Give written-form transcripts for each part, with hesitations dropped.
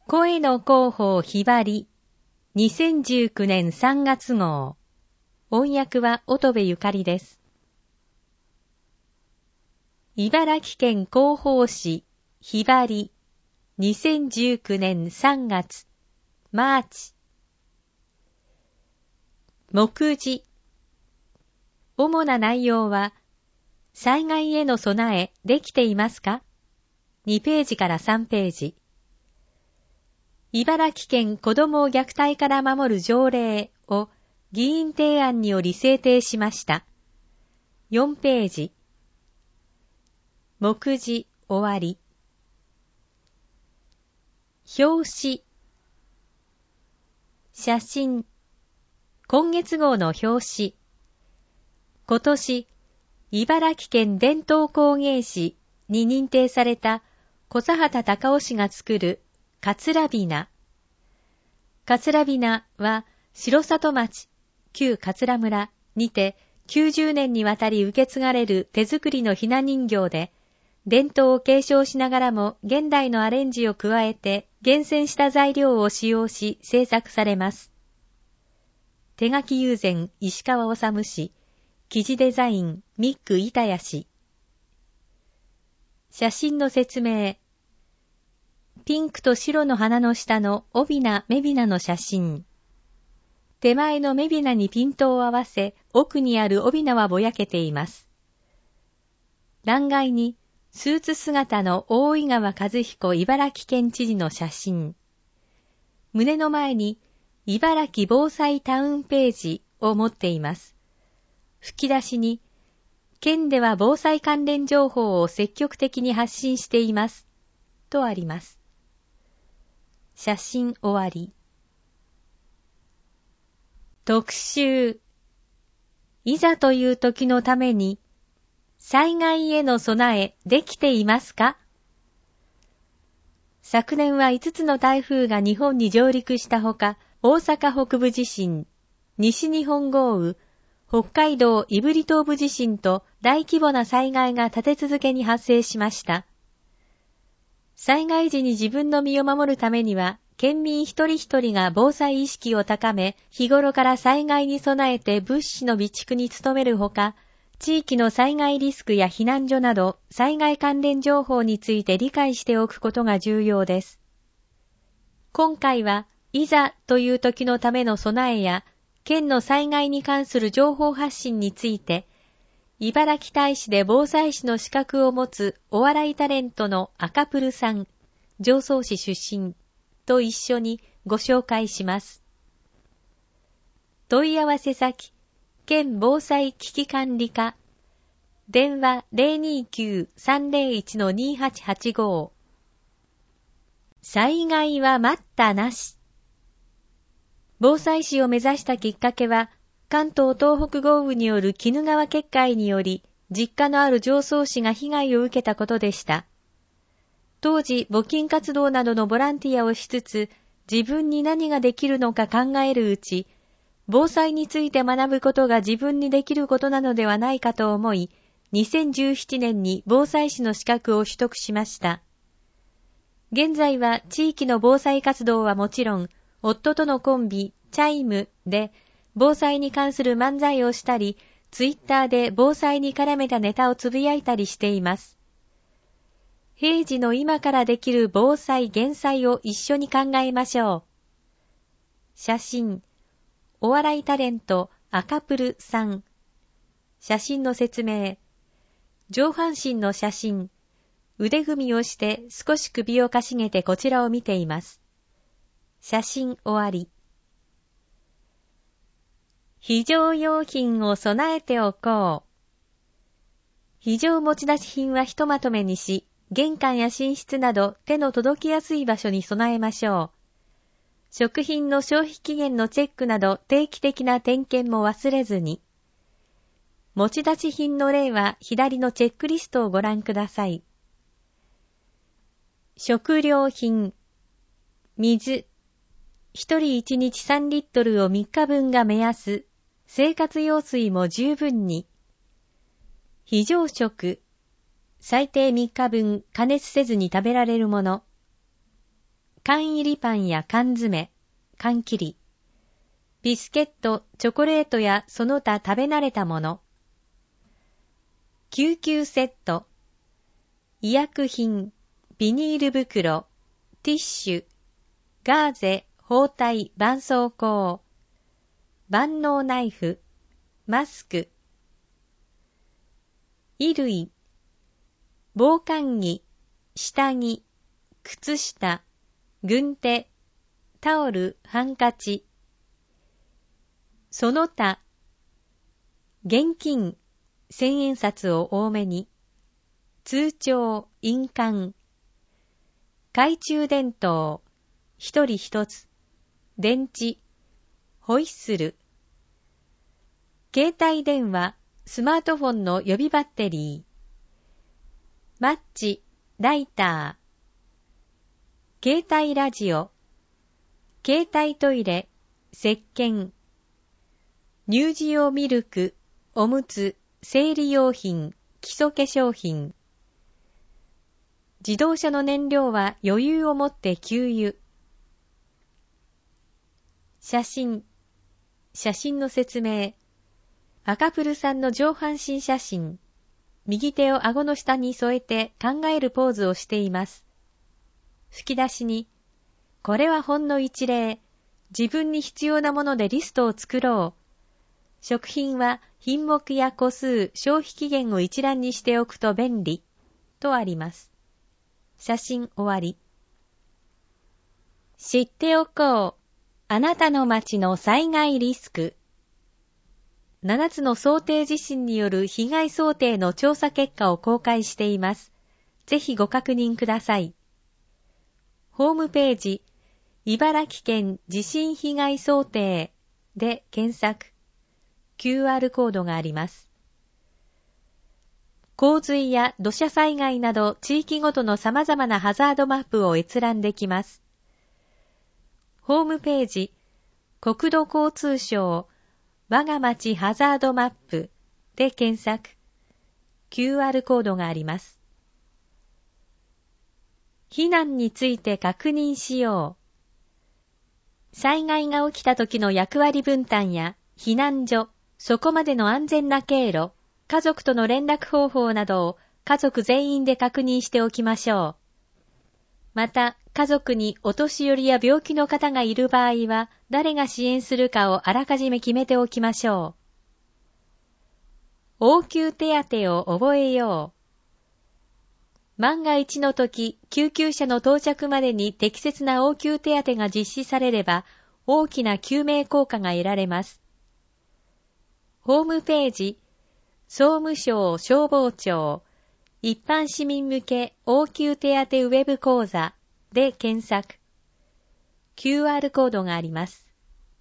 声の広報ひばり2019年3月号。音訳は乙部ゆかりです。茨城県広報誌ひばり2019年3月マーチ。目次。主な内容は、災害への備えできていますか？ 2 ページから3ページ。茨城県子どもを虐待から守る条例を議員提案により制定しました。4ページ。目次終わり。表紙。写真。今月号の表紙。今年、茨城県伝統工芸士に認定された小佐畑隆夫氏が作る桂びな。桂びなは城里町、旧桂村にて90年にわたり受け継がれる手作りのひな人形で、伝統を継承しながらも現代のアレンジを加えて厳選した材料を使用し制作されます。手書き友禅石川治氏、生地デザインミック板谷氏。写真の説明。ピンクと白の花の下の尾びな目びなの写真。手前の目びなにピントを合わせ、奥にある尾びなはぼやけています。欄外にスーツ姿の大井川和彦茨城県知事の写真。胸の前に茨城防災タウンページを持っています。吹き出しに、県では防災関連情報を積極的に発信しています。とあります。写真終わり。特集。いざという時のために、災害への備えできていますか？昨年は5つの台風が日本に上陸したほか、大阪北部地震、西日本豪雨、北海道胆振東部地震と大規模な災害が立て続けに発生しました。災害時に自分の身を守るためには、県民一人一人が防災意識を高め、日頃から災害に備えて物資の備蓄に努めるほか、地域の災害リスクや避難所など、災害関連情報について理解しておくことが重要です。今回は、いざという時のための備えや、県の災害に関する情報発信について、茨城大使で防災士の資格を持つお笑いタレントの赤プルさん、常総市出身と一緒にご紹介します。問い合わせ先、県防災危機管理課、電話 029-301-2885。災害は待ったなし。防災士を目指したきっかけは、関東東北豪雨による鬼怒川決壊により、実家のある常総市が被害を受けたことでした。当時、募金活動などのボランティアをしつつ、自分に何ができるのか考えるうち、防災について学ぶことが自分にできることなのではないかと思い、2017年に防災士の資格を取得しました。現在は地域の防災活動はもちろん、夫とのコンビ、チャイムで、防災に関する漫才をしたり、ツイッターで防災に絡めたネタをつぶやいたりしています。平時の今からできる防災減災を一緒に考えましょう。写真、お笑いタレント赤プルさん。写真の説明。上半身の写真。腕組みをして少し首をかしげてこちらを見ています。写真終わり。非常用品を備えておこう。非常持ち出し品はひとまとめにし、玄関や寝室など手の届きやすい場所に備えましょう。食品の消費期限のチェックなど定期的な点検も忘れずに。持ち出し品の例は左のチェックリストをご覧ください。食料品。水。一人1日3リットルを3日分が目安。生活用水も十分に。非常食。最低3日分加熱せずに食べられるもの。 缶入りパンや缶詰、缶切り、ビスケット、チョコレートやその他食べ慣れたもの、救急セット、医薬品、ビニール袋、ティッシュ、ガーゼ、包帯、絆創膏、万能ナイフ、マスク、衣類、防寒着、下着、靴下、軍手、タオル、ハンカチ、その他、現金、千円札を多めに、通帳、印鑑、懐中電灯、一人一つ、電池、ホイッスル、携帯電話、スマートフォンの予備バッテリー、マッチ、ライター、携帯ラジオ、携帯トイレ、石鹸、乳児用ミルク、おむつ、生理用品、基礎化粧品。自動車の燃料は余裕を持って給油。写真の説明。赤プルさんの上半身写真。右手を顎の下に添えて考えるポーズをしています。吹き出しに、これはほんの一例。自分に必要なものでリストを作ろう。食品は品目や個数、消費期限を一覧にしておくと便利。とあります。写真終わり。知っておこう。あなたの街の災害リスク。7つの想定地震による被害想定の調査結果を公開しています。ぜひご確認ください。ホームページ、茨城県地震被害想定で検索。QR コードがあります。洪水や土砂災害など地域ごとの様々なハザードマップを閲覧できます。ホームページ、国土交通省我が町ハザードマップで検索。QR コードがあります。避難について確認しよう。災害が起きた時の役割分担や避難所、そこまでの安全な経路、家族との連絡方法などを家族全員で確認しておきましょう。また、家族にお年寄りや病気の方がいる場合は、誰が支援するかをあらかじめ決めておきましょう。応急手当を覚えよう。万が一の時、救急車の到着までに適切な応急手当が実施されれば、大きな救命効果が得られます。ホームページ、総務省消防庁、一般市民向け応急手当ウェブ講座で検索。QR コードがあります。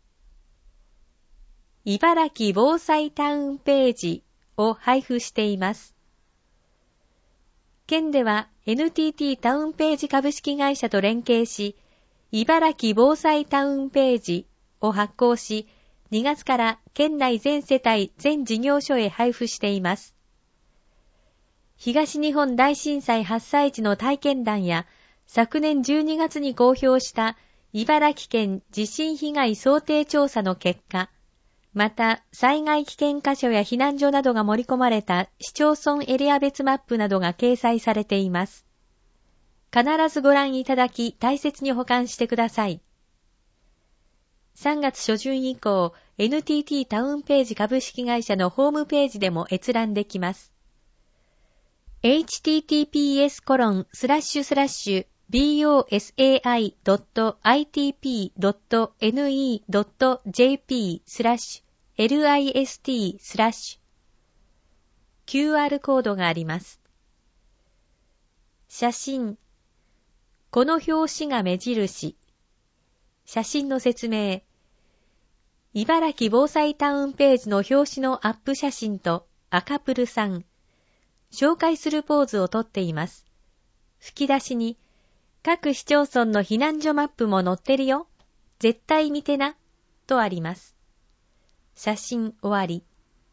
茨城防災タウンページを配布しています。県では NTT タウンページ株式会社と連携し、茨城防災タウンページを発行し、2月から県内全世帯全事業所へ配布しています。東日本大震災発災時の体験談や、昨年12月に公表した茨城県地震被害想定調査の結果、また災害危険箇所や避難所などが盛り込まれた市町村エリア別マップなどが掲載されています。必ずご覧いただき大切に保管してください。3月初旬以降、NTT タウンページ株式会社のホームページでも閲覧できます。https://bosai.itp.ne.jp/list/ QR コードがあります。写真。この表紙が目印。写真の説明。茨城防災タウンページの表紙のアップ写真と赤プルさん。紹介するポーズをとっています。吹き出しに、各市町村の避難所マップも載ってるよ。絶対見てな。とあります。写真終わり。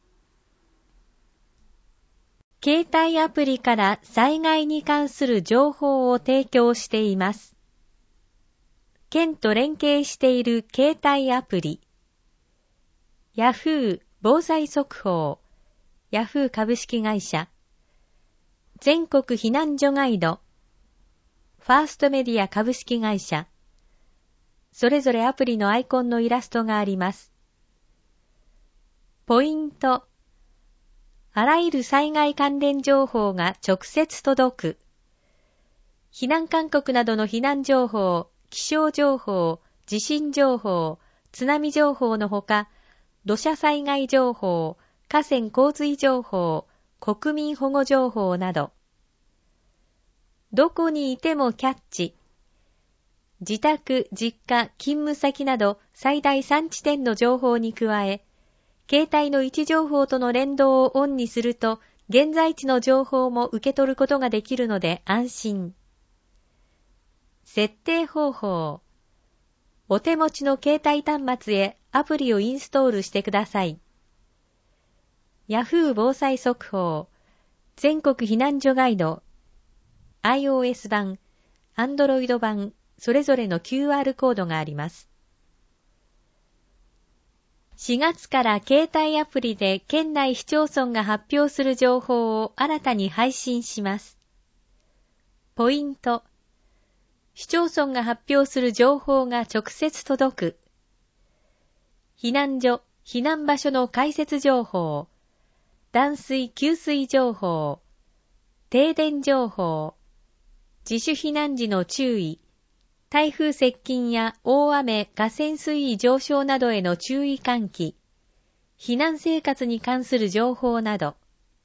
携帯アプリから災害に関する情報を提供しています。 県と連携している携帯アプリ、Yahoo 防災速報、Yahoo 株式会社、全国避難所ガイド、ファーストメディア株式会社、それぞれアプリのアイコンのイラストがあります。ポイント、あらゆる災害関連情報が直接届く。避難勧告などの避難情報、気象情報、地震情報、津波情報のほか、土砂災害情報、河川洪水情報、国民保護情報など。どこにいてもキャッチ。自宅、実家、勤務先など最大3地点の情報に加え、携帯の位置情報との連動をオンにすると、現在地の情報も受け取ることができるので安心。設定方法。お手持ちの携帯端末へアプリをインストールしてください。Yahoo 防災速報、全国避難所ガイド、iOS 版、Android 版、それぞれの QR コードがあります。4月から携帯アプリで県内市町村が発表する情報を新たに配信します。ポイント。市町村が発表する情報が直接届く。避難所、避難場所の開設情報、断水・給水情報、停電情報、自主避難時の注意、台風接近や大雨、河川水位上昇などへの注意喚起、避難生活に関する情報など、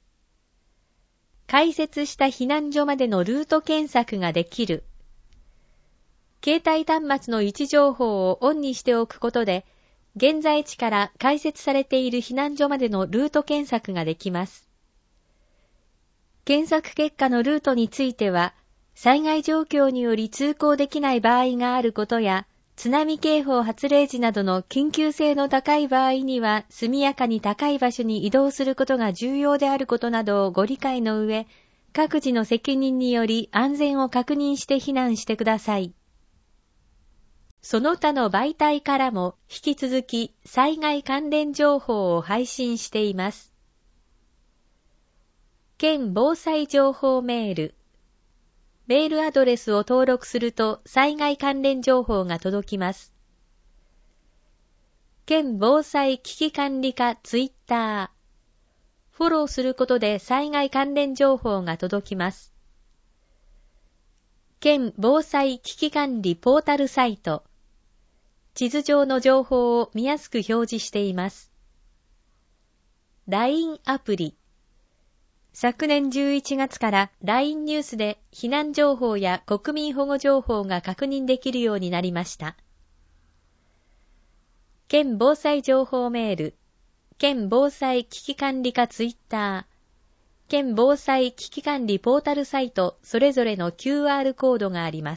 開設した避難所までのルート検索ができる。携帯端末の位置情報をオンにしておくことで、現在地から開設されている避難所までのルート検索ができます。検索結果のルートについては、災害状況により通行できない場合があることや、津波警報発令時などの緊急性の高い場合には、速やかに高い場所に移動することが重要であることなどをご理解の上、各自の責任により安全を確認して避難してください。その他の媒体からも引き続き災害関連情報を配信しています。県防災情報メール。メールアドレスを登録すると災害関連情報が届きます。県防災危機管理課ツイッター。フォローすることで災害関連情報が届きます。県防災危機管理ポータルサイト。地図上の情報を見やすく表示しています。LINE アプリ。昨年11月から LINE ニュースで避難情報や国民保護情報が確認できるようになりました。県防災情報メール、県防災危機管理課ツイッター、県防災危機管理ポータルサイトそれぞれの QR コードがあります。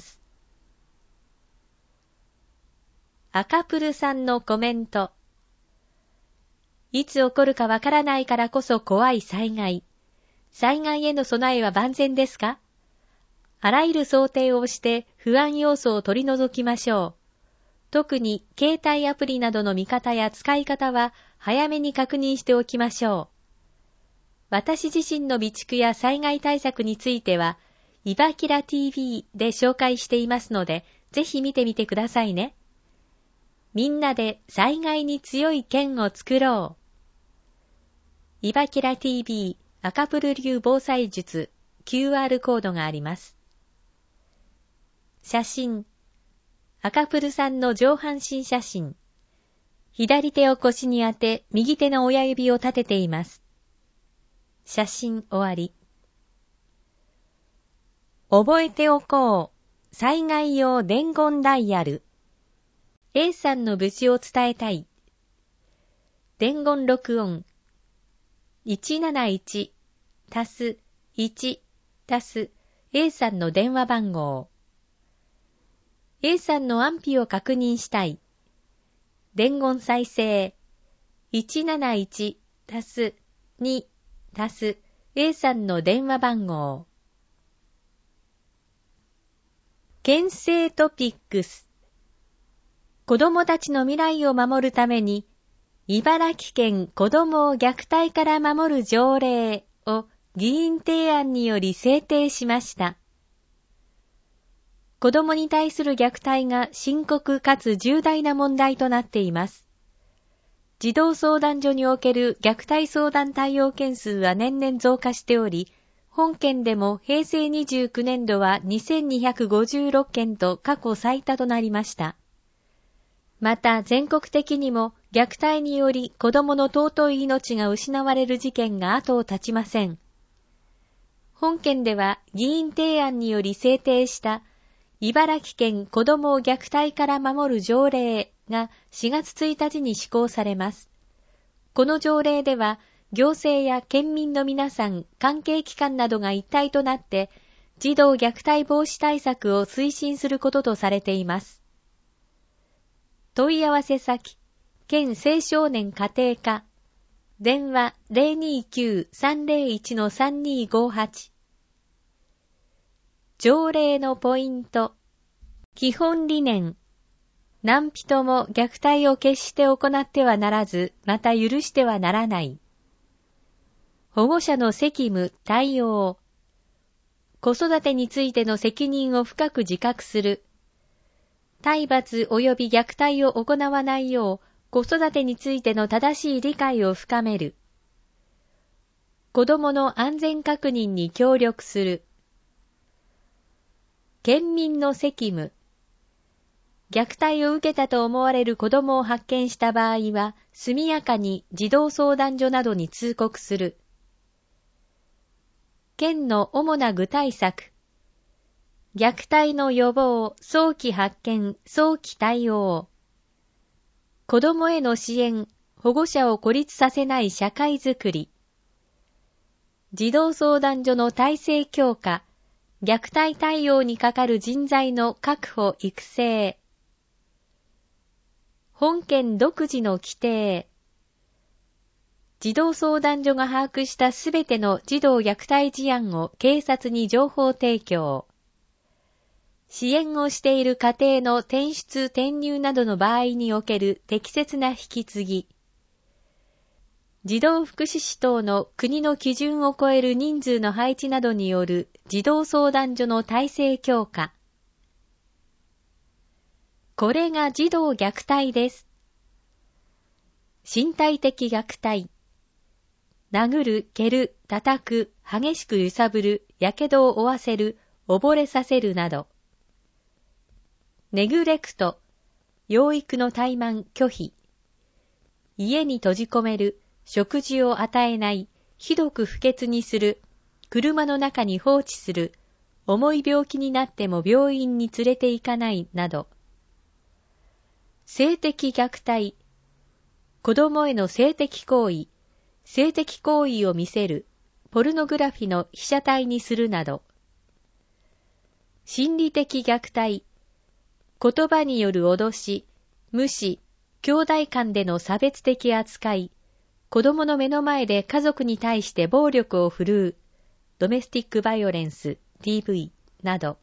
赤プルさんのコメント。いつ起こるかわからないからこそ怖い災害。災害への備えは万全ですか？あらゆる想定をして不安要素を取り除きましょう。特に携帯アプリなどの見方や使い方は早めに確認しておきましょう。私自身の備蓄や災害対策については、いばきら TV で紹介していますので、ぜひ見てみてくださいね。みんなで災害に強い県を作ろう。いばきら TV赤プル流防災術 QR コードがあります。写真。赤プルさんの上半身写真。左手を腰に当て、右手の親指を立てています。写真終わり。覚えておこう。災害用伝言ダイヤル。A さんの無事を伝えたい。伝言録音。171足す1足す A さんの電話番号。A さんの安否を確認したい。伝言再生。171足す2足す A さんの電話番号。県政トピックス。 子供たちの未来を守るために、茨城県子供を虐待から守る条例を議員提案により制定しました。子供に対する虐待が深刻かつ重大な問題となっています。児童相談所における虐待相談対応件数は年々増加しており、本県でも平成29年度は2256件と過去最多となりました。また全国的にも虐待により子供の尊い命が失われる事件が後を絶ちません。本県では議員提案により制定した茨城県子供を虐待から守る条例が4月1日に施行されます。この条例では行政や県民の皆さん、関係機関などが一体となって児童虐待防止対策を推進することとされています。問い合わせ先、県青少年家庭課、電話 029-301-3258。条例のポイント。基本理念。何人も虐待を決して行ってはならず、また許してはならない。保護者の責務、対応。子育てについての責任を深く自覚する。体罰及び虐待を行わないよう、子育てについての正しい理解を深める。子供の安全確認に協力する。県民の責務。虐待を受けたと思われる子供を発見した場合は、速やかに児童相談所などに通告する。県の主な具体策。虐待の予防、早期発見、早期対応。子供への支援、保護者を孤立させない社会づくり。児童相談所の体制強化、虐待対応にかかる人材の確保・育成。本県独自の規定。児童相談所が把握したすべての児童虐待事案を警察に情報提供。支援をしている家庭の転出・転入などの場合における適切な引き継ぎ。児童福祉司等の国の基準を超える人数の配置などによる児童相談所の体制強化。これが児童虐待です。身体的虐待。殴る、蹴る、叩く、激しく揺さぶる、やけどを負わせる、溺れさせるなど。ネグレクト、養育の怠慢拒否。家に閉じ込める、食事を与えない、ひどく不潔にする、車の中に放置する、重い病気になっても病院に連れて行かないなど。性的虐待、子供への性的行為、性的行為を見せる、ポルノグラフィの被写体にするなど。心理的虐待、言葉による脅し、無視、兄弟間での差別的扱い、子供の目の前で家族に対して暴力を振るう、ドメスティックバイオレンス、DV など。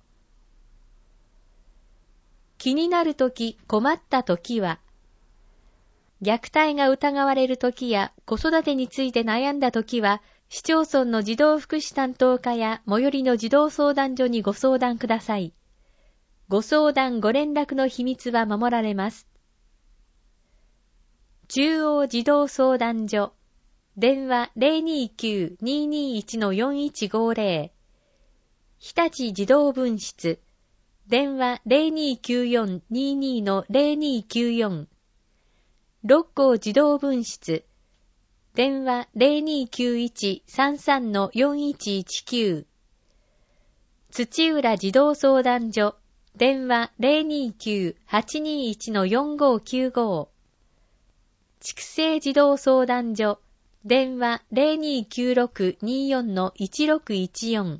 気になるとき、困ったときは、虐待が疑われるときや子育てについて悩んだときは、市町村の児童福祉担当課や最寄りの児童相談所にご相談ください。ご相談ご連絡の秘密は守られます。中央児童相談所、電話 029-221-4150、日立児童分室、電話 0294-22-0294、六甲児童分室、電話 0291-33-4119、土浦児童相談所、電話 029-821-4595、筑西児童相談所、電話 029624-1614。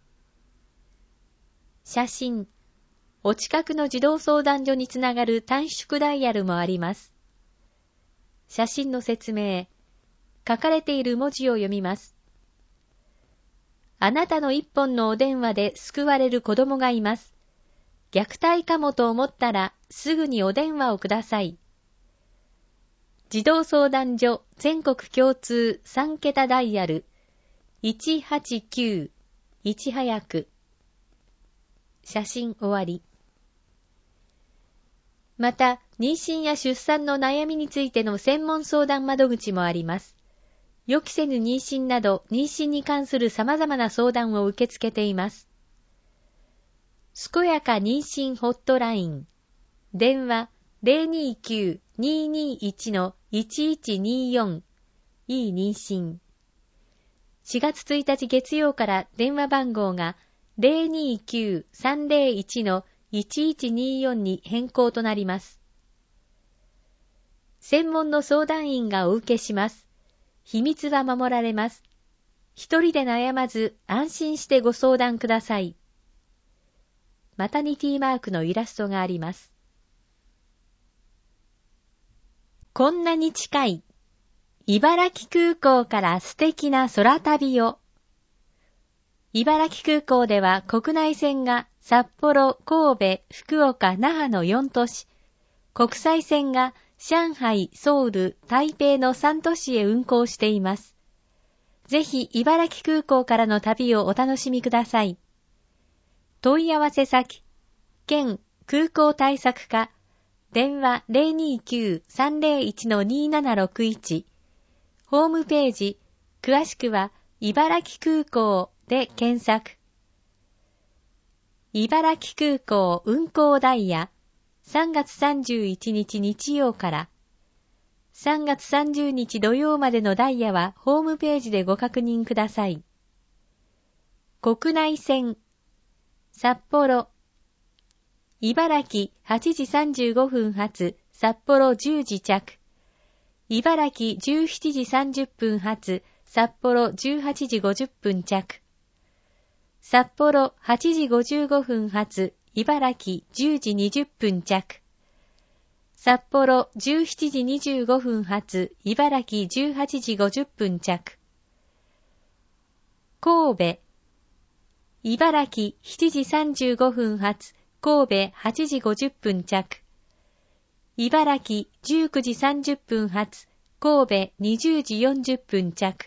写真。お近くの児童相談所につながる短縮ダイヤルもあります。写真の説明。書かれている文字を読みます。あなたの一本のお電話で救われる子供がいます。虐待かもと思ったらすぐにお電話をください。児童相談所全国共通3桁ダイヤル 189-1 早く。写真終わり。また、妊娠や出産の悩みについての専門相談窓口もあります。予期せぬ妊娠など妊娠に関する様々な相談を受け付けています。健やか妊娠ホットライン。電話 029-221-1124 いい妊娠。4月1日月曜から電話番号が 029-301-1124 に変更となります。専門の相談員がお受けします。秘密は守られます。一人で悩まず安心してご相談ください。マタニティマークのイラストがあります。こんなに近い。茨城空港から素敵な空旅を。茨城空港では国内線が札幌、神戸、福岡、那覇の4都市、国際線が上海、ソウル、台北の3都市へ運航しています。ぜひ茨城空港からの旅をお楽しみください。問い合わせ先、県空港対策課、電話 029-301-2761、ホームページ、詳しくは茨城空港で検索。茨城空港運航ダイヤ、3月31日日曜から3月30日土曜までのダイヤはホームページでご確認ください。国内線、札幌、茨城8時35分発、札幌10時着。茨城17時30分発、札幌18時50分着。札幌8時55分発、茨城10時20分着。札幌17時25分発、茨城18時50分着。神戸、茨城7時35分発、神戸8時50分着。茨城19時30分発、神戸20時40分着。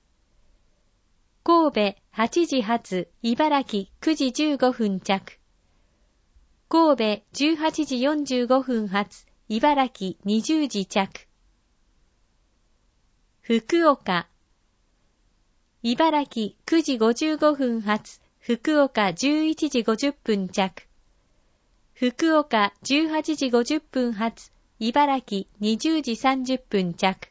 神戸8時発、茨城9時15分着。神戸18時45分発、茨城20時着。福岡、茨城9時55分発、福岡11時50分着。福岡18時50分発、茨城20時30分着。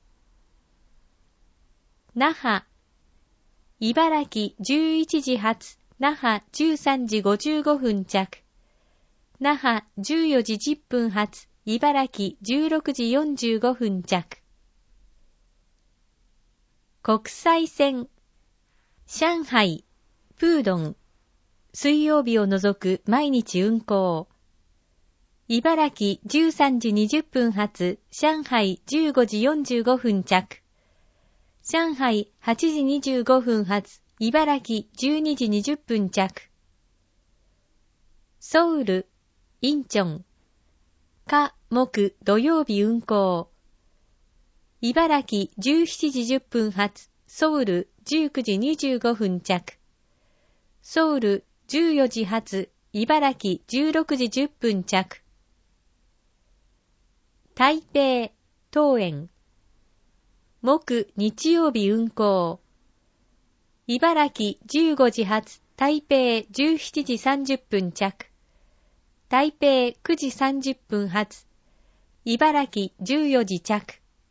那覇、茨城11時発、那覇13時55分着。那覇14時10分発、茨城16時45分着。国際線、上海、プードン、水曜日を除く毎日運航。茨城13時20分発、上海15時45分着。上海8時25分発、茨城12時20分着。ソウル、インチョン、火、木、土曜日運航。茨城17時10分発、ソウル19時25分着。ソウル14時発、茨城16時10分着。台北、桃園。木、日曜日運航。茨城15時発、台北17時30分着。台北9時30分発、茨城14時着。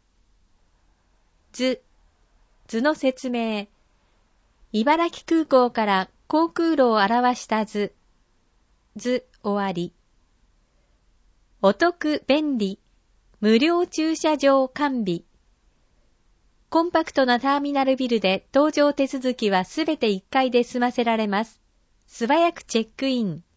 図の説明。茨城空港から航空路を表した図。終わり。お得便利。無料駐車場完備。コンパクトなターミナルビルで搭乗手続きはすべて1階で済ませられます。素早くチェックイン。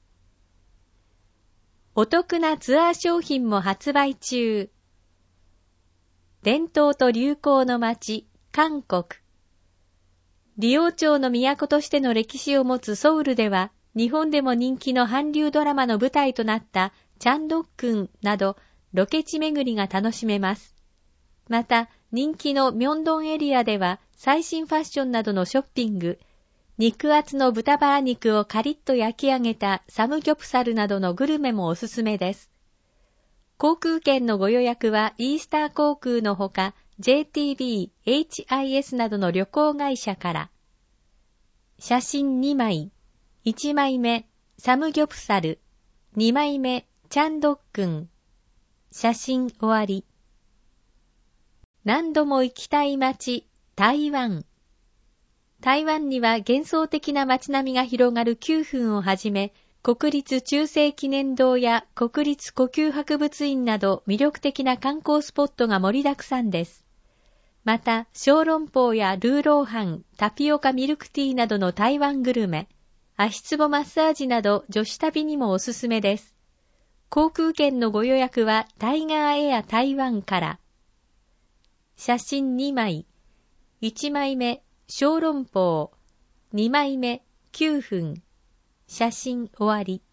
お得なツアー商品も発売中。伝統と流行の街、韓国。李王朝の都としての歴史を持つソウルでは、 日本でも人気の韓流ドラマの舞台となったチャンドックンなどロケ地巡りが楽しめます。また、人気のミョンドンエリアでは最新ファッションなどのショッピング、肉厚の豚バラ肉をカリッと焼き上げたサムギョプサルなどのグルメもおすすめです。航空券のご予約はイースター航空のほか JTB、HIS などの旅行会社から。写真2枚。1枚目、サムギョプサル。2枚目、チャンドックン。写真終わり。何度も行きたい街、台湾。台湾には幻想的な街並みが広がる9分をはじめ、国立中正記念堂や国立故宮博物院など魅力的な観光スポットが盛りだくさんです。また、小籠包やルーローハン、タピオカミルクティーなどの台湾グルメ、足つぼマッサージなど女子旅にもおすすめです。航空券のご予約はタイガーエア台湾から。写真2枚。1枚目、小籠包。2枚目、9分。写真終わり。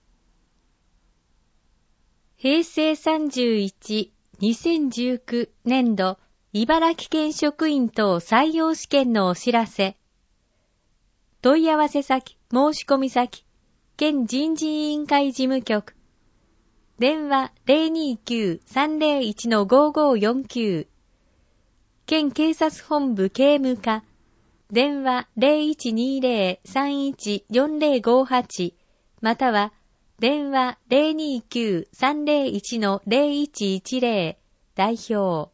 平成31、2019年度、茨城県職員等採用試験のお知らせ。問い合わせ先、申し込み先、県人事委員会事務局。電話 029-301-5549。県警察本部警務課。電話 0120-314058 または電話 029-301-0110 代表。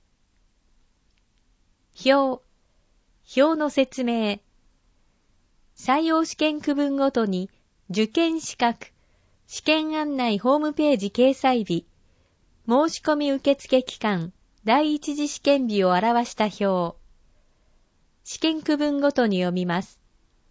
表の説明。採用試験区分ごとに受験資格、試験案内ホームページ掲載日、申し込み受付期間、第一次試験日を表した表。試験区分ごとに読みます。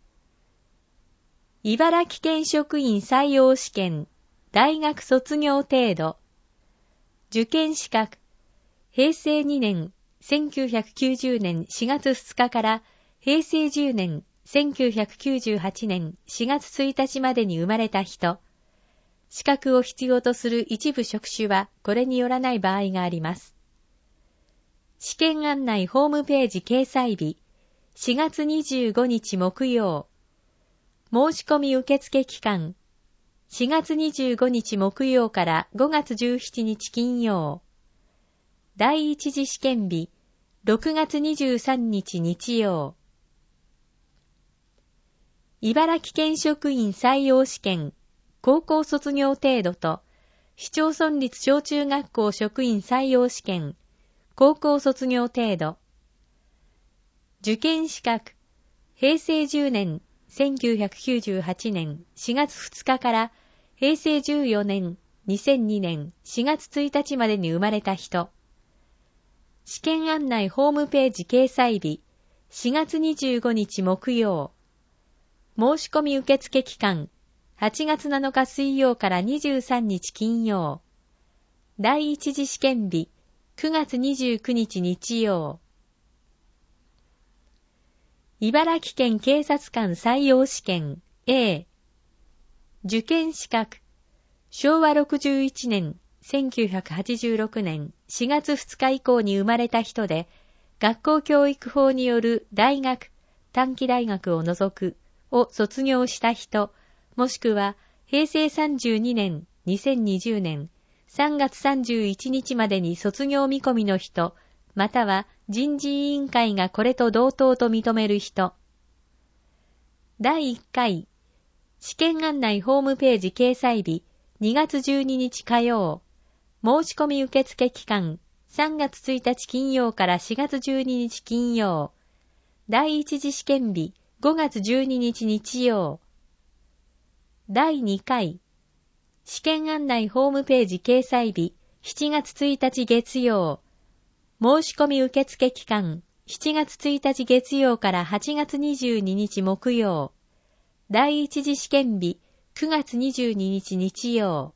茨城県職員採用試験、大学卒業程度。受験資格、平成2年、1990年4月2日から平成10年、1998年4月1日までに生まれた人。資格を必要とする一部職種はこれによらない場合があります。試験案内ホームページ掲載日、4月25日木曜。申し込み受付期間、4月25日木曜から5月17日金曜。第一次試験日、6月23日日曜。茨城県職員採用試験、高校卒業程度と、市町村立小中学校職員採用試験、高校卒業程度。受験資格、平成10年、1998年4月2日から平成14年、2002年4月1日までに生まれた人。試験案内ホームページ掲載日、4月25日木曜。申し込み受付期間、8月7日水曜から23日金曜。第一次試験日、9月29日日曜。茨城県警察官採用試験 A。受験資格。昭和61年、1986年4月2日以降に生まれた人で、学校教育法による大学、短期大学を除くを卒業した人、もしくは平成32年、2020年3月31日までに卒業見込みの人、または人事委員会がこれと同等と認める人。第1回、試験案内ホームページ掲載日、2月12日火曜。申し込み受付期間、3月1日金曜から4月12日金曜。第一次試験日、5月12日日曜。第2回、試験案内ホームページ掲載日、7月1日月曜。申し込み受付期間、7月1日月曜から8月22日木曜。第一次試験日、9月22日日曜。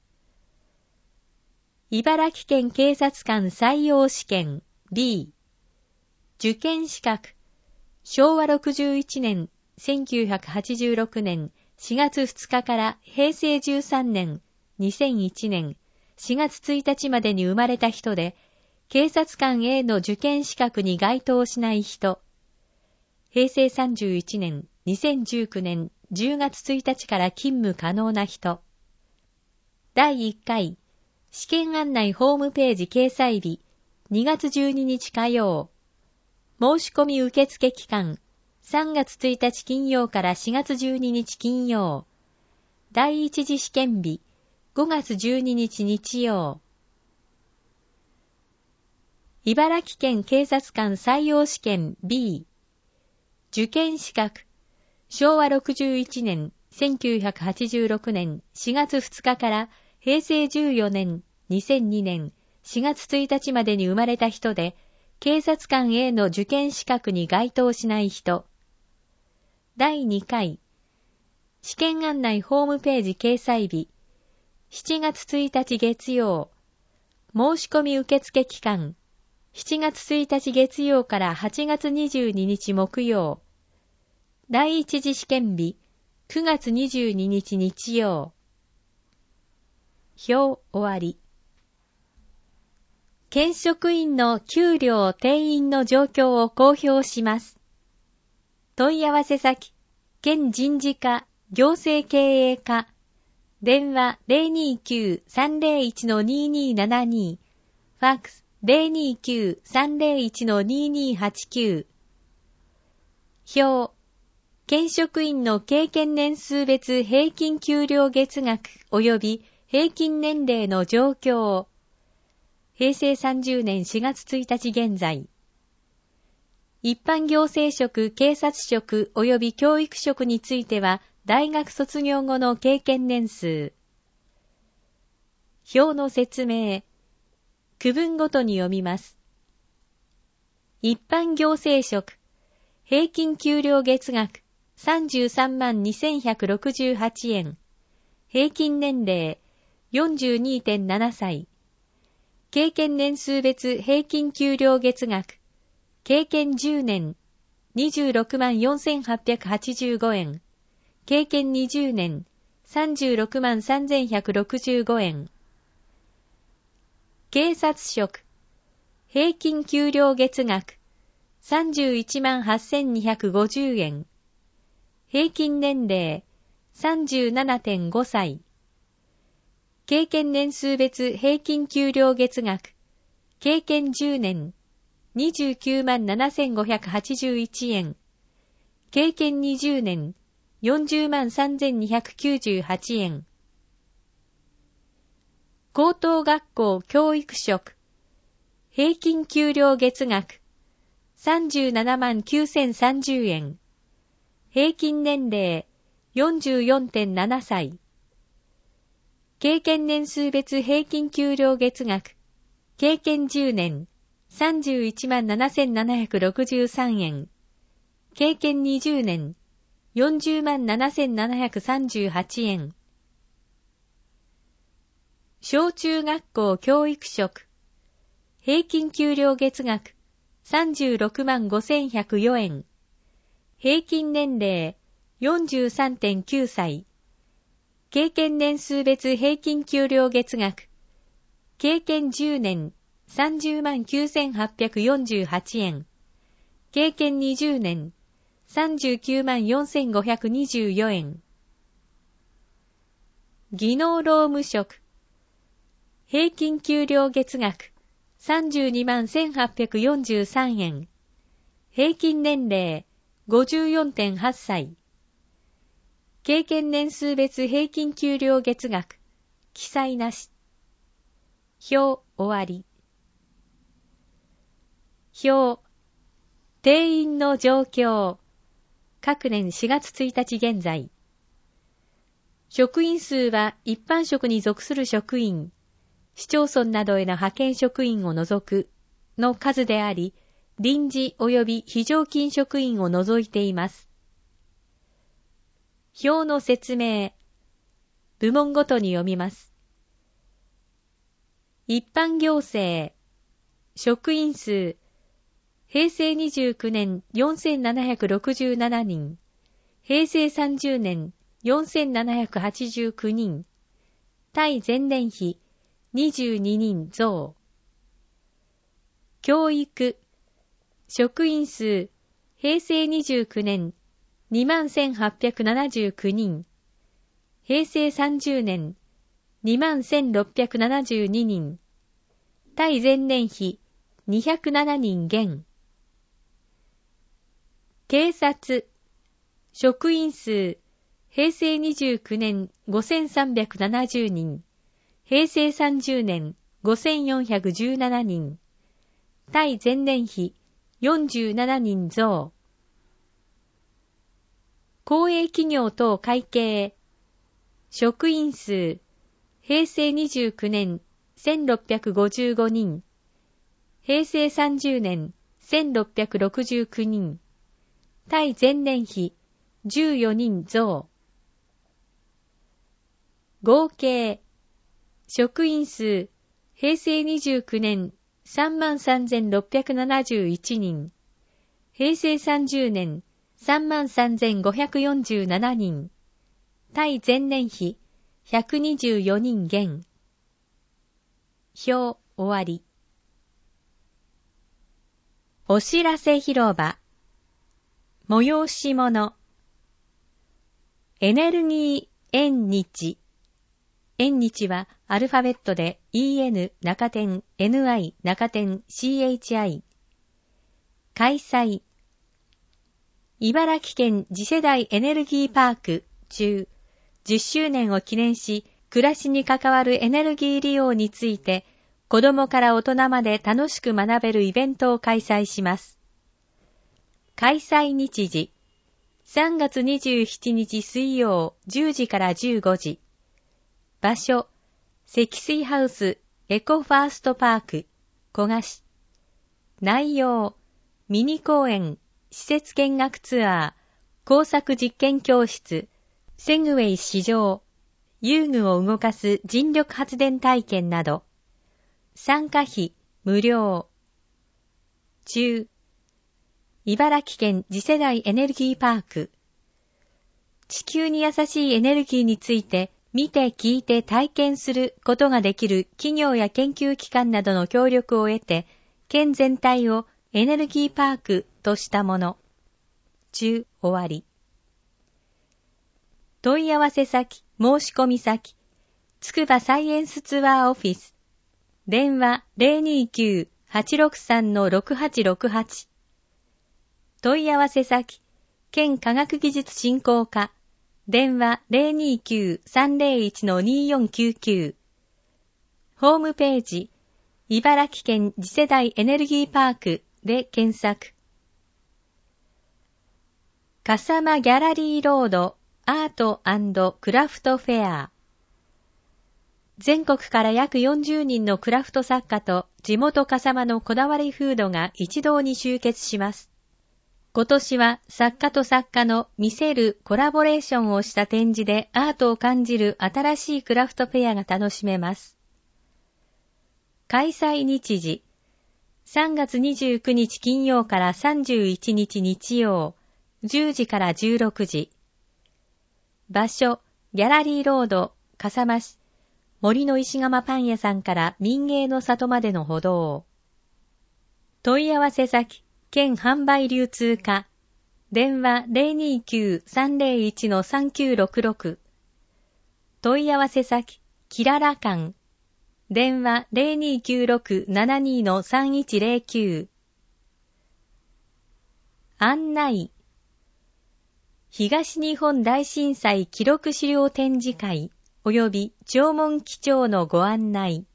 茨城県警察官採用試験 B。受験資格。昭和61年、1986年 4月2日から平成13年、2001年4月1日までに生まれた人で、警察官 A の受験資格に該当しない人、平成31年、2019年10月1日から勤務可能な人、第1回試験案内ホームページ掲載日2月12日火曜、申し込み受付期間3月1日金曜から4月12日金曜、第一次試験日5月12日日曜。茨城県警察官採用試験 B 受験資格、昭和61年1986年4月2日から平成14年2002年4月1日までに生まれた人で、警察官 A の受験資格に該当しない人。第2回試験案内ホームページ掲載日7月1日月曜、申し込み受付期間7月1日月曜から8月22日木曜、第一次試験日9月22日日曜。表終わり。県職員の給料定員の状況を公表します。問い合わせ先、県人事課、行政経営課、電話 029-301-2272、ファックス 029-301-2289。表、県職員の経験年数別平均給料月額及び平均年齢の状況。平成30年4月1日現在。一般行政職、警察職及び教育職については、大学卒業後の経験年数。表の説明。区分ごとに読みます。一般行政職、平均給料月額332,168円。平均年齢 42.7 歳。経験年数別平均給料月額。経験10年 264,885 円。経験20年 363,165 円。警察職平均給料月額 318,250 円。平均年齢 37.5 歳。経験年数別平均給料月額。経験10年 297,581 円。経験20年 403,298 円。高等学校教育職平均給料月額 379,030 円。平均年齢 44.7 歳。経験年数別平均給料月額。経験10年 317,763 円。経験20年 407,738 円。小中学校教育職平均給料月額 365,104 円。平均年齢 43.9 歳。経験年数別平均給料月額。経験10年 309,848 円。経験20年 394,524 円。技能労務職平均給料月額 321,843 円。平均年齢 54.8 歳。経験年数別平均給料月額。記載なし。表終わり。表。定員の状況。各年4月1日現在。職員数は一般職に属する職員、市町村などへの派遣職員を除くの数であり、臨時及び非常勤職員を除いています。表の説明。部門ごとに読みます。一般行政。職員数。平成29年4,767人。平成30年 4789人、対前年比22人増。教育、職員数、平成29年21,879人、平成30年21,672人、対前年比207人減。警察、職員数、平成29年5,370人、平成30年5,417人、対前年比47人増。公営企業等会計、職員数、平成29年1,655人、平成30年1,669人、対前年比14人増。合計、職員数、平成29年33,671人、平成30年33,547人、対前年比124人減。表終わり。お知らせ広場。催し物。エネルギー縁日。縁日はアルファベットで EN 中点 NI 中点 CHI。開催。茨城県次世代エネルギーパーク中10周年を記念し、暮らしに関わるエネルギー利用について、子供から大人まで楽しく学べるイベントを開催します。開催日時、3月27日水曜10時から15時。場所、積水ハウスエコファーストパーク、古賀市。内容、ミニ公園、施設見学ツアー、工作実験教室、セグウェイ試乗、遊具を動かす人力発電体験など。参加費、無料。中、茨城県次世代エネルギーパーク。地球に優しいエネルギーについて見て聞いて体験することができる企業や研究機関などの協力を得て、県全体をエネルギーパークとしたもの。中、終わり。問い合わせ先、申し込み先、つくばサイエンスツアーオフィス。電話 029-863-6868。問い合わせ先、県科学技術振興課。電話 029-301-2499。ホームページ、茨城県次世代エネルギーパークで検索。笠間ギャラリーロードアート&クラフトフェア。全国から約40人のクラフト作家と地元笠間のこだわりフードが一堂に集結します。今年は作家と作家の見せるコラボレーションをした展示でアートを感じる新しいクラフトフェアが楽しめます。開催日時、3月29日金曜から31日日曜、10時から16時。場所、ギャラリーロード、笠間市、森の石窯パン屋さんから民芸の里までの歩道。問い合わせ先、県販売流通課。電話 029-301-3966。問い合わせ先、キララ館。電話 0296-72-3109。案内。東日本大震災記録資料展示会及び弔問記帳のご案内。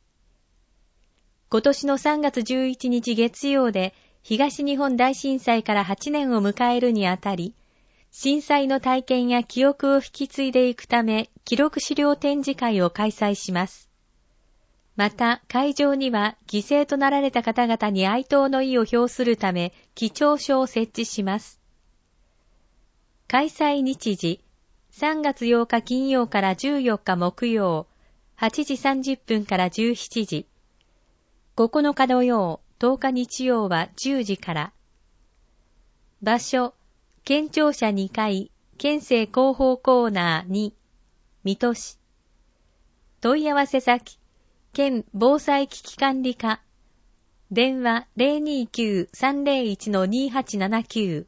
今年の3月11日月曜で東日本大震災から8年を迎えるにあたり、震災の体験や記憶を引き継いでいくため記録資料展示会を開催します。また会場には犠牲となられた方々に哀悼の意を表するため記帳所を設置します。開催日時、3月8日金曜から14日木曜、8時30分から17時。9日土曜、10日日曜は10時から。場所、県庁舎2階、 県政広報コーナー2、水戸市。問い合わせ先、県防災危機管理課。電話 029-301-2879。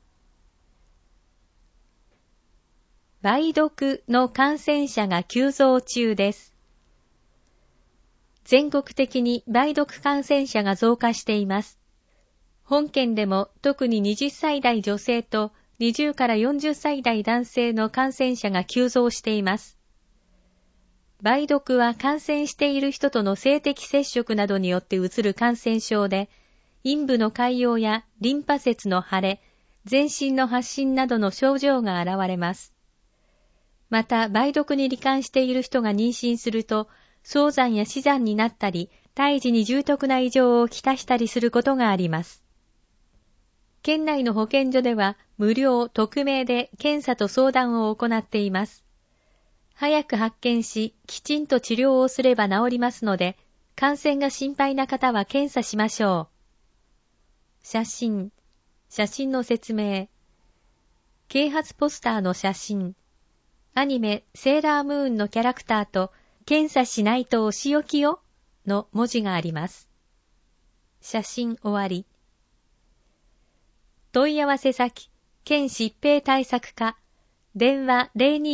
梅毒の感染者が急増中です。全国的に梅毒感染者が増加しています。本県でも特に20歳代女性と20から40歳代男性の感染者が急増しています。梅毒は感染している人との性的接触などによってうつる感染症で、陰部の潰瘍やリンパ節の腫れ、全身の発疹などの症状が現れます。また、梅毒に罹患している人が妊娠すると、早産や死産になったり、胎児に重篤な異常をきたしたりすることがあります。県内の保健所では、無料、匿名で検査と相談を行っています。早く発見し、きちんと治療をすれば治りますので、感染が心配な方は検査しましょう。写真の説明。啓発ポスターの写真。アニメセーラームーンのキャラクターと、検査しないとお仕置きよの文字があります。写真終わり。問い合わせ先、県疾病対策課。電話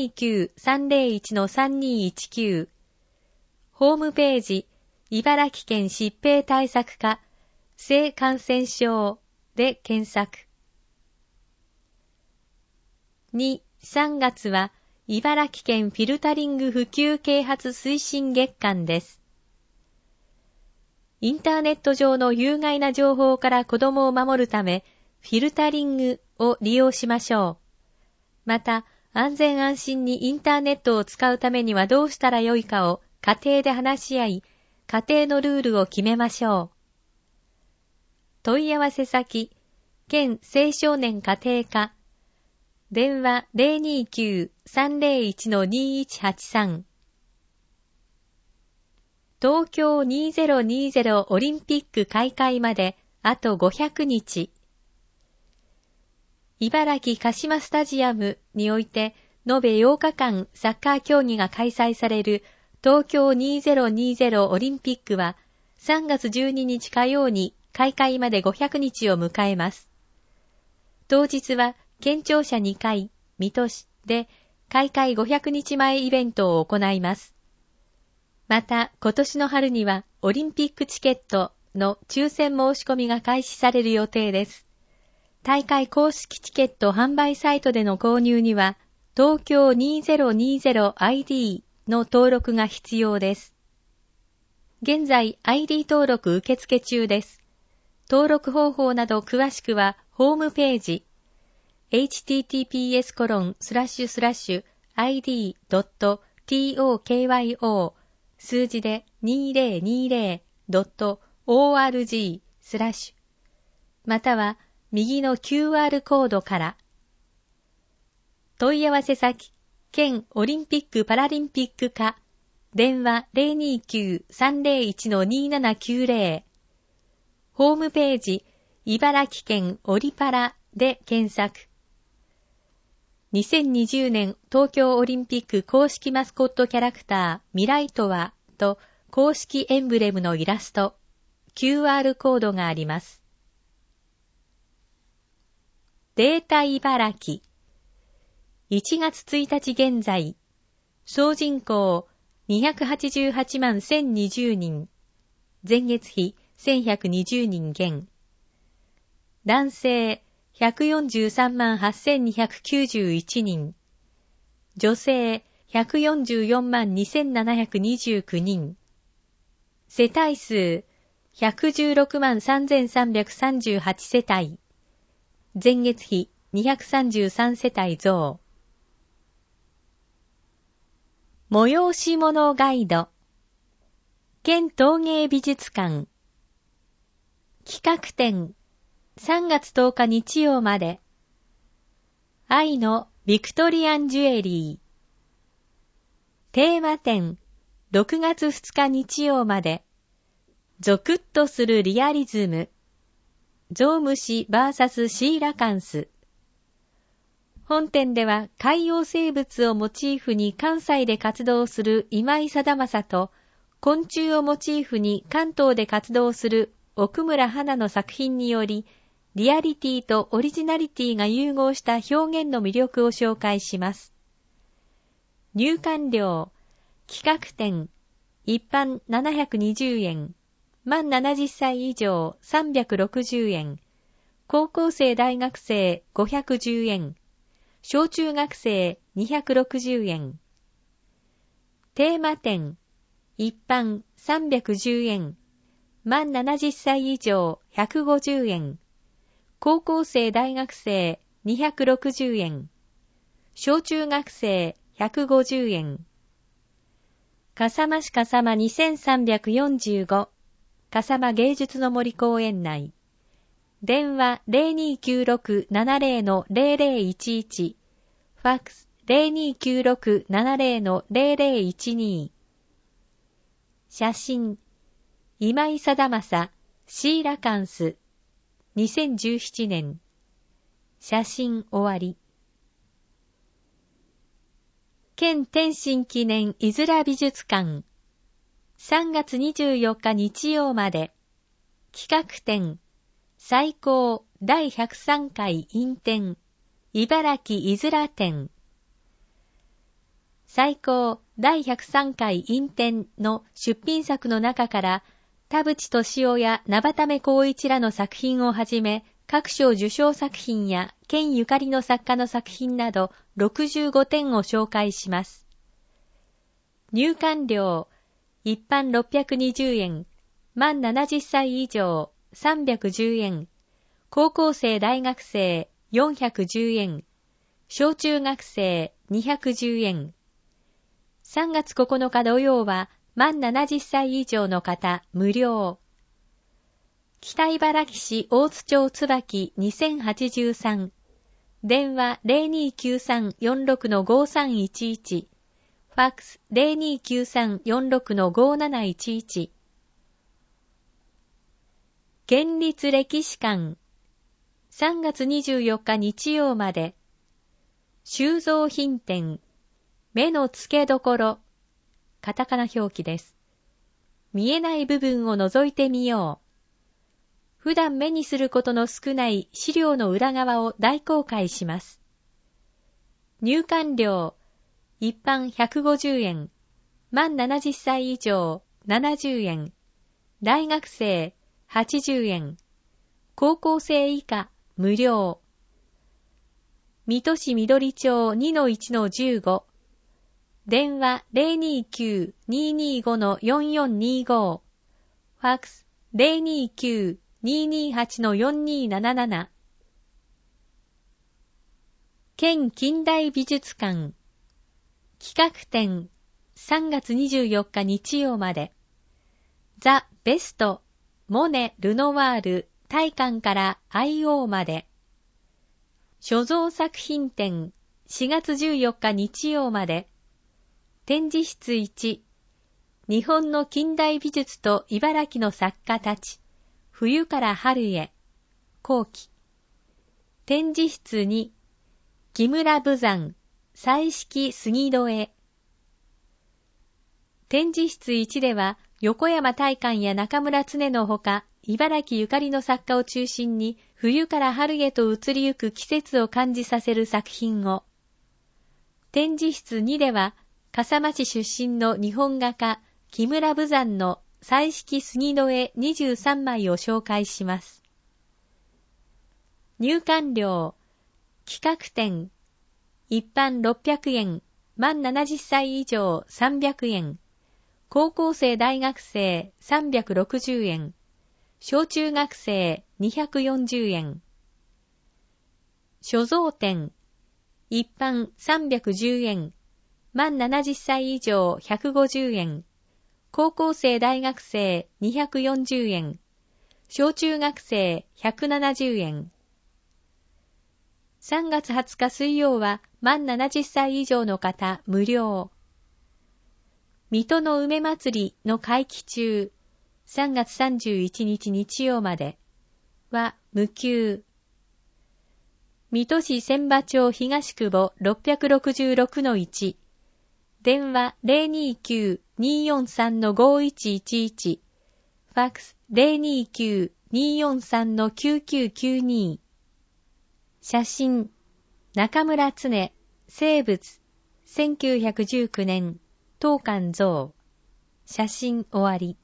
029-301-3219。ホームページ、茨城県疾病対策課、性感染症で検索。2、3月は、茨城県フィルタリング普及啓発推進月間です。インターネット上の有害な情報から子供を守るため、フィルタリングを利用しましょう。また、安全安心にインターネットを使うためにはどうしたらよいかを家庭で話し合い、家庭のルールを決めましょう。問い合わせ先、県青少年家庭課。電話 029-301-2183。東京2020オリンピック開会まであと500日。茨城カシマスタジアムにおいて延べ8日間サッカー競技が開催される東京2020オリンピックは3月12日火曜に開会まで500日を迎えます。当日は県庁舎2階、水戸市で開会500日前イベントを行います。また、今年の春にはオリンピックチケットの抽選申し込みが開始される予定です。大会公式チケット販売サイトでの購入には、東京 2020ID の登録が必要です。現在 ID 登録受付中です。登録方法など詳しくはホームページ、https://id.tokyo 数字で 2020.org または右の QR コードから。問い合わせ先、県オリンピック・パラリンピック課、電話 029-301-2790。ホームページ、茨城県オリパラで検索。2020年東京オリンピック公式マスコットキャラクターミライトワと公式エンブレムのイラスト、QR コードがあります。データ茨城。1月1日現在、総人口288万1020人、前月比1120人減。男性143万8291人、女性144万2729人、世帯数116万3338世帯、前月比233世帯増。催し物ガイド、県陶芸美術館、企画展、3月10日日曜まで。愛のビクトリアンジュエリー。テーマ展、6月2日日曜まで。ゾクッとするリアリズム。ゾウムシ vs シーラカンス。 本店では海洋生物をモチーフに関西で活動する今井貞正と、昆虫をモチーフに関東で活動する奥村花の作品により、リアリティとオリジナリティが融合した表現の魅力を紹介します。入館料、企画展、一般720円、満70歳以上360円、高校生大学生510円、小中学生260円。テーマ展、一般310円、満70歳以上150円、高校生大学生260円、小中学生150円。笠間市笠間2345、笠間芸術の森公園内。電話 0296-70-0011、ファックス 0296-70-0012。写真、今井貞正、シーラカンス、2017年。写真終わり。県天津記念いづら美術館。3月24日日曜まで。企画展。最高第103回院展、茨城いづら展。最高第103回院展の出品作の中から、田淵俊夫や名畑目光一らの作品をはじめ、各賞受賞作品や県ゆかりの作家の作品など65点を紹介します。入館料、一般620円、満70歳以上、310円、高校生大学生410円、小中学生210円。3月9日土曜は満70歳以上の方無料。北茨城市大津町椿2083、電話 029346-5311、ファックス 029346-5711。県立歴史館。3月24日日曜まで。収蔵品展。目の付けどころ。カタカナ表記です。見えない部分を覗いてみよう。普段目にすることの少ない資料の裏側を大公開します。入館料。一般150円。満70歳以上70円。大学生80円。高校生以下無料。水戸市緑町 2-1-15。電話 029-225-4425。ファックス 029-228-4277。県近代美術館。企画展。3月24日日曜まで。ザ・ベスト。モネ・ルノワール、大観から IO まで。所蔵作品展、4月14日日曜まで。展示室1、日本の近代美術と茨城の作家たち、冬から春へ、後期。展示室2、木村武山、彩色杉戸へ。展示室1では、横山大観や中村常のほか、茨城ゆかりの作家を中心に、冬から春へと移りゆく季節を感じさせる作品を。展示室2では、笠間市出身の日本画家、木村武山の彩色杉戸絵23枚を紹介します。入館料、企画展、一般600円、満70歳以上300円。高校生大学生360円。小中学生240円。所蔵展。一般310円。満70歳以上150円。高校生大学生240円。小中学生170円。3月20日水曜は満70歳以上の方無料。水戸の梅祭りの会期中、3月31日日曜までは無給。 水戸市千葉町東久保 666-1 電話 029-243-5111 ファックス 029-243-9992 写真中村常生物1919年当館像写真終わり。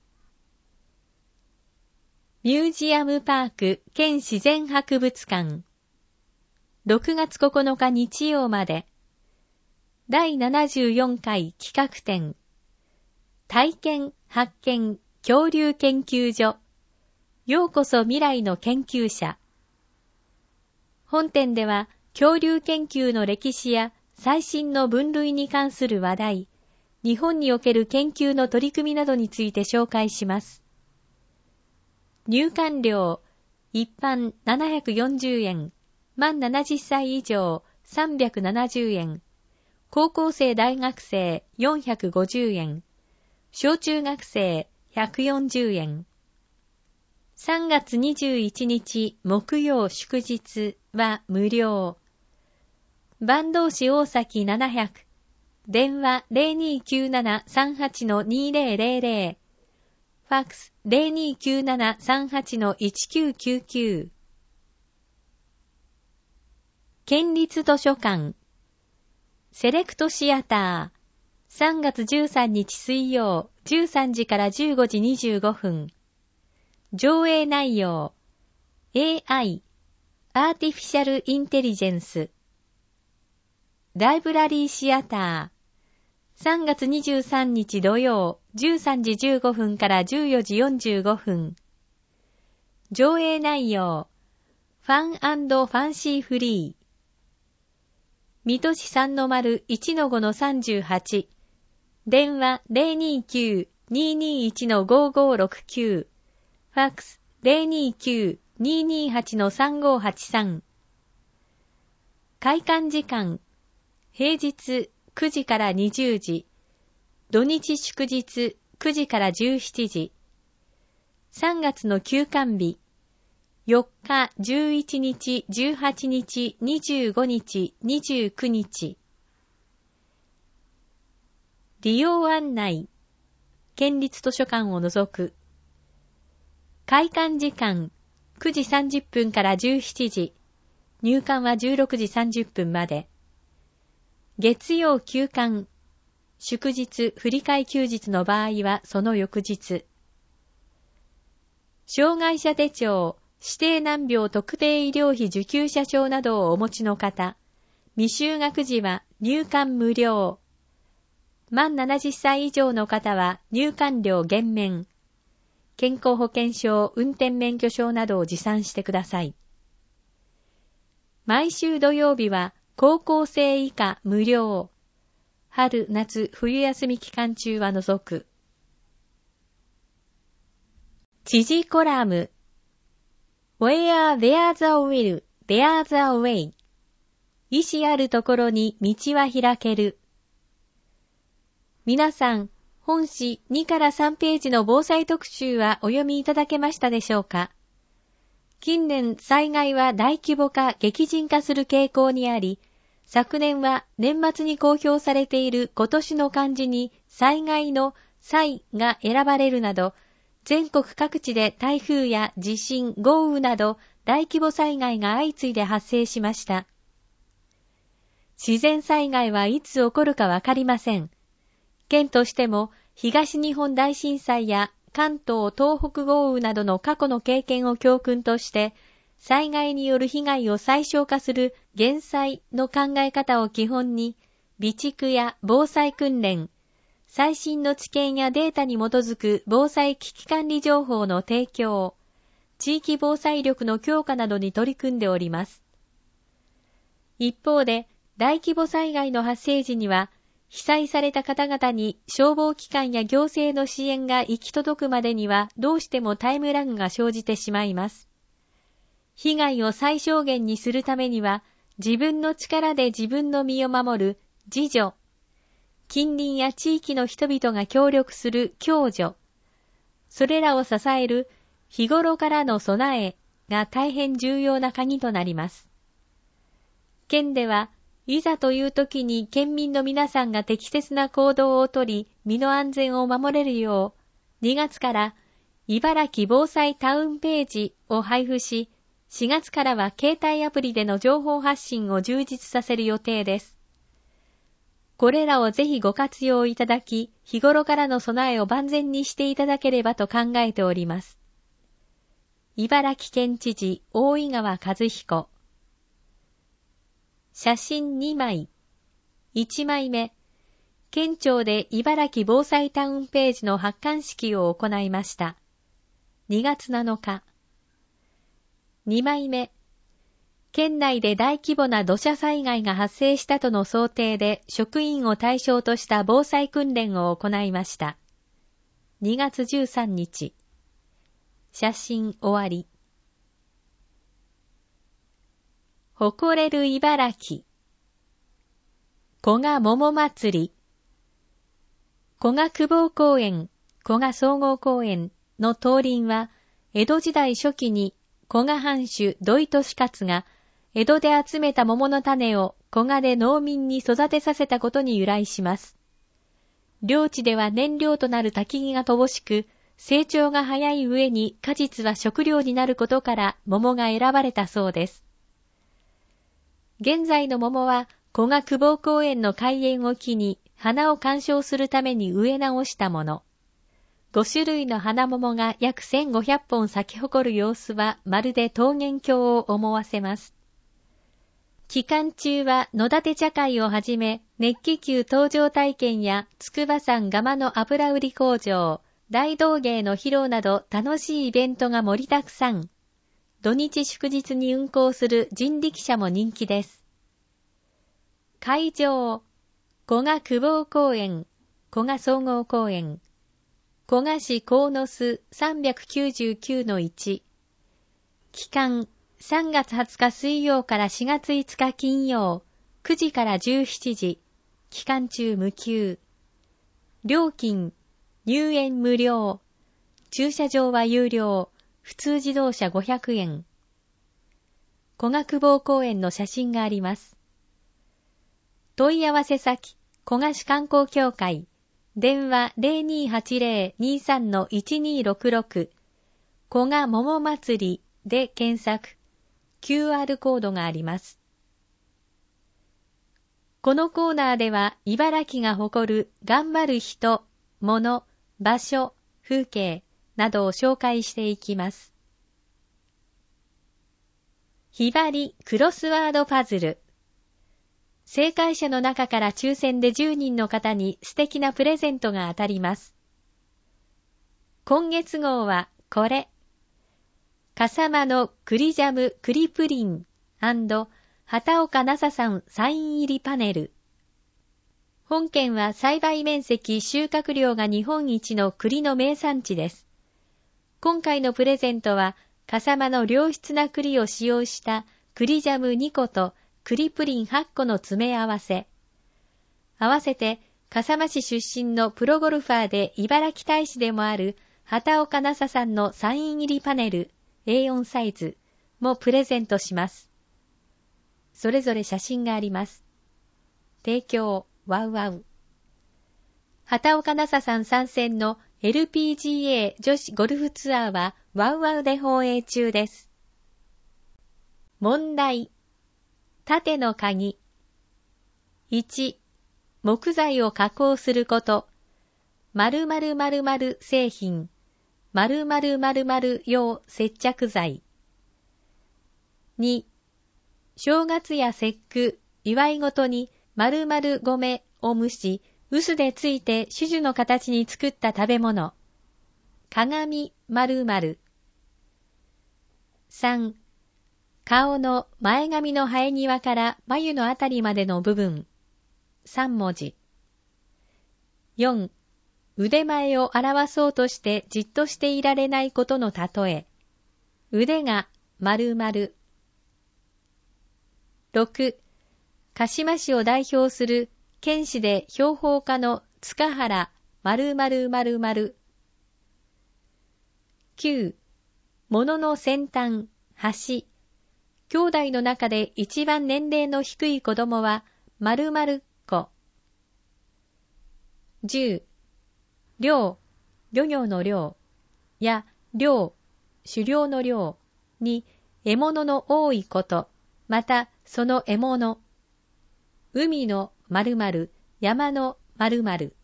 ミュージアムパーク兼自然博物館6月9日日曜まで第74回企画展体験発見恐竜研究所ようこそ未来の研究者。本展では恐竜研究の歴史や最新の分類に関する話題、日本における研究の取り組みなどについて紹介します。入館料一般740円、満70歳以上370円、高校生大学生450円、小中学生140円。3月21日木曜祝日は無料。坂東市大崎700、電話 0297-38-2000、ファックス 0297-38-1999。県立図書館セレクトシアター3月13日水曜13時から15時25分。上映内容 AI アーティフィシャルインテリジェンスライブラリーシアター3月23日土曜13時15分から14時45分。上映内容ファン&ファンシーフリー水戸市3-1-5-38電話 029-221-5569 ファックス 029-228-3583。 開館時間平日9時から20時、土日祝日9時から17時。3月の休館日4日、11日、18日、25日、29日。利用案内県立図書館を除く開館時間9時30分から17時、入館は16時30分まで。月曜休館、祝日、振り替え休日の場合はその翌日。障害者手帳、指定難病特定医療費受給者証などをお持ちの方、未就学時は入館無料。満70歳以上の方は入館料減免。健康保険証、運転免許証などを持参してください。毎週土曜日は高校生以下無料。春、夏、冬休み期間中は除く。知事コラムWhere there's a will, there's a way. 意志あるところに道は開ける。皆さん、本誌2から3ページの防災特集はお読みいただけましたでしょうか？近年、災害は大規模化、激甚化する傾向にあり、昨年は年末に公表されている今年の漢字に災害の災が選ばれるなど、全国各地で台風や地震、豪雨など大規模災害が相次いで発生しました。自然災害はいつ起こるかわかりません。県としても東日本大震災や関東・東北豪雨などの過去の経験を教訓として、災害による被害を最小化する減災の考え方を基本に、備蓄や防災訓練、最新の知見やデータに基づく防災危機管理情報の提供、地域防災力の強化などに取り組んでおります。一方で、大規模災害の発生時には、被災された方々に消防機関や行政の支援が行き届くまでにはどうしてもタイムラグが生じてしまいます。被害を最小限にするためには、自分の力で自分の身を守る自助、近隣や地域の人々が協力する共助、それらを支える日頃からの備えが大変重要な鍵となります。 県では、いざという時に県民の皆さんが適切な行動をとり、身の安全を守れるよう、2月から茨城防災タウンページを配布し、4月からは携帯アプリでの情報発信を充実させる予定です。これらをぜひご活用いただき、日頃からの備えを万全にしていただければと考えております。茨城県知事大井川和彦。写真2枚。1枚目。県庁で茨城防災タウンページの発刊式を行いました。2月7日。2枚目。県内で大規模な土砂災害が発生したとの想定で職員を対象とした防災訓練を行いました。2月13日。写真終わり。誇れる茨城。古賀桃祭り。古賀久保公園、古賀総合公園の東林は、江戸時代初期に古賀藩主土井利勝が江戸で集めた桃の種を古賀で農民に育てさせたことに由来します。領地では燃料となる焚き木が乏しく、成長が早い上に果実は食料になることから桃が選ばれたそうです。現在の桃は古賀久保公園の開園を機に花を鑑賞するために植え直したもの。5種類の花桃が約1500本咲き誇る様子はまるで桃源郷を思わせます。期間中は野立茶会をはじめ、熱気球登場体験や筑波山蒲の油売り工場、大道芸の披露など楽しいイベントが盛りだくさん。土日祝日に運行する人力車も人気です。会場、古賀久保公園、古賀総合公園、古賀市鴻巣 399-1。期間、3月20日水曜から4月5日金曜、9時から17時、期間中無休。料金、入園無料、駐車場は有料、普通自動車500円。古賀久保公園の写真があります。問い合わせ先、古賀市観光協会、電話 0280-23-1266、古賀桃祭りで検索、QR コードがあります。このコーナーでは、茨城が誇る頑張る人、物、場所、風景などを紹介していきます。ひばりクロスワードパズル。正解者の中から抽選で10人の方に素敵なプレゼントが当たります。今月号はこれ。笠間の栗ジャム栗プリン&畑岡奈紗さんサイン入りパネル。本県は栽培面積収穫量が日本一の栗の名産地です。今回のプレゼントは笠間の良質な栗を使用した栗ジャム2個と栗プリン8個の詰め合わせ。合わせて笠間市出身のプロゴルファーで茨城大使でもある畑岡奈紗さんのサイン入りパネル A4 サイズもプレゼントします。それぞれ写真があります。提供ワウワウ。畑岡奈紗さん参戦の LPGA 女子ゴルフツアーはワウワウで放映中です。問題。縦の鍵。1、木材を加工すること。〇〇〇〇製品。〇〇〇〇用接着剤。2、正月や節句、祝い事に〇〇米を蒸し、臼でついて種々の形に作った食べ物。鏡〇〇。3、顔の前髪の生え際から眉のあたりまでの部分。3文字。4、腕前を表そうとしてじっとしていられないことの例え。腕が〇〇。6、鹿島市を代表する県市で標本家の塚原〇〇〇〇。9、物の先端、端。 兄弟の中で一番年齢の低い子供は〇〇子。10、漁、漁業の漁や漁、狩猟の漁に獲物の多いこと、またその獲物、海の〇〇、山の〇〇。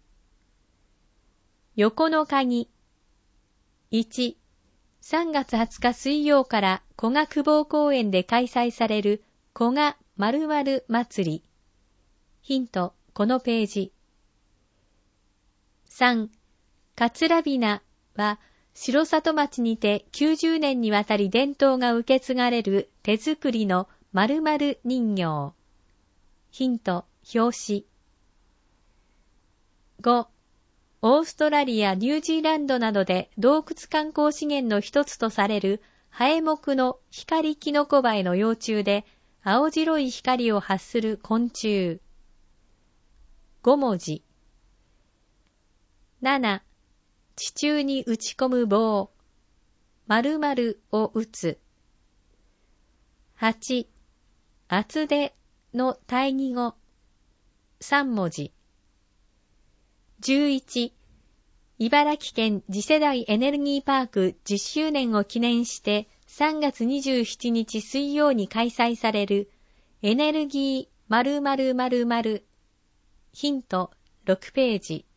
横の鍵。1、3月20日水曜から古賀久保公園で開催される古賀〇〇祭り。ヒント、このページ。3、桂びなは城里町にて90年にわたり伝統が受け継がれる手作りの〇〇人形。ヒント、表紙。5、オーストラリア、ニュージーランドなどで洞窟観光資源の一つとされるハエ目の光キノコバエの幼虫で青白い光を発する昆虫。5文字。7、地中に打ち込む棒。〇〇を打つ。8、厚手の対義語。3文字。11、茨城県次世代エネルギーパーク10周年を記念して3月27日水曜に開催されるエネルギー〇〇〇〇。ヒント、6ページ。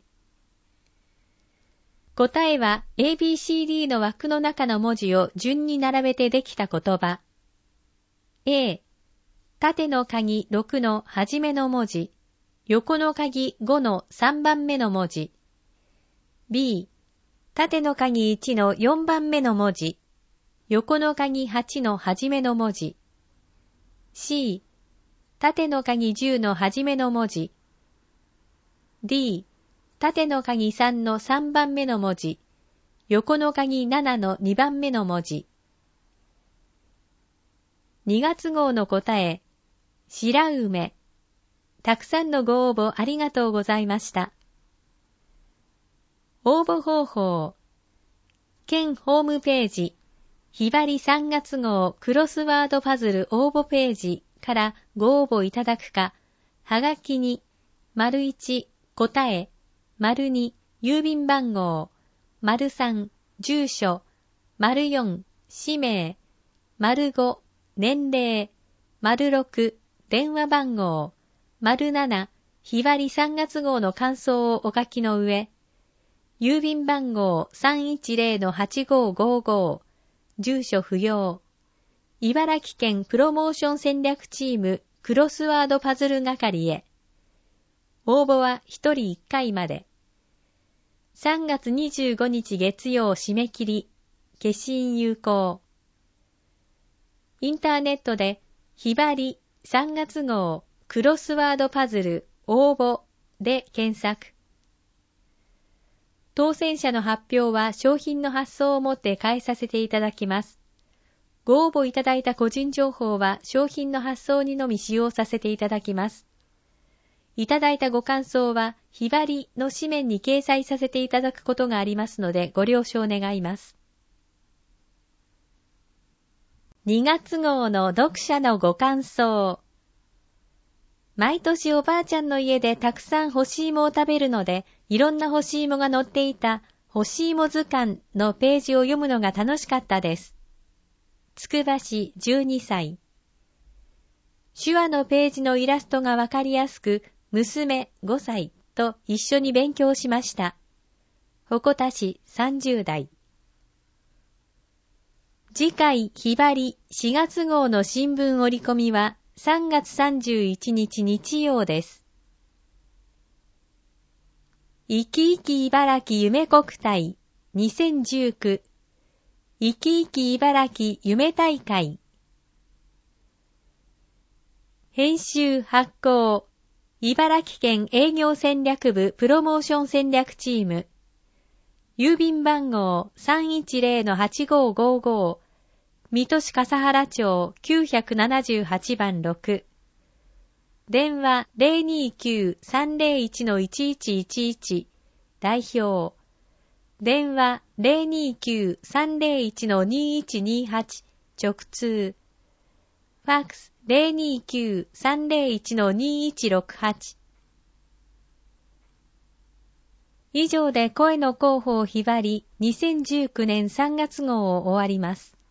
答えは ABCD の枠の中の文字を順に並べてできた言葉。A、縦の鍵6の初めの文字。横の鍵5の3番目の文字。B、縦の鍵1の4番目の文字。横の鍵8の初めの文字。C、縦の鍵10の初めの文字。D、縦の鍵3の3番目の文字。横の鍵7の2番目の文字。2月号の答え、白梅。たくさんのご応募ありがとうございました。応募方法。県ホームページ、ひばり3月号クロスワードパズル応募ページからご応募いただくか、はがきに、1答え、2郵便番号、3住所、4氏名、5年齢、6電話番号、7ひばり3月号の感想をお書きの上、郵便番号 310-8555 住所不要、茨城県プロモーション戦略チームクロスワードパズル係へ。応募は1人1回まで。3月25日月曜締め切り、消印有効。インターネットでひばり3月号クロスワードパズル応募で検索。当選者の発表は商品の発送をもって返させていただきます。ご応募いただいた個人情報は商品の発送にのみ使用させていただきます。いただいたご感想はひばりの紙面に掲載させていただくことがありますのでご了承願います。2月号の読者のご感想。毎年おばあちゃんの家でたくさん干し芋を食べるので、いろんな干し芋が載っていた干し芋図鑑のページを読むのが楽しかったです。つくば市12歳。手話のページのイラストがわかりやすく、娘5歳と一緒に勉強しました。鉾田市30代。次回ひばり4月号の新聞折り込みは3月31日日曜です。いきいき茨城夢国体2019いきいき茨城夢大会。編集発行茨城県営業戦略部プロモーション戦略チーム。郵便番号 310-8555 水戸市笠原町978番6。電話 029-301-1111 代表。電話 029-301-2128 直通。 ファックス 029-301-2168。以上で声の広報ひばり2019年3月号を終わります。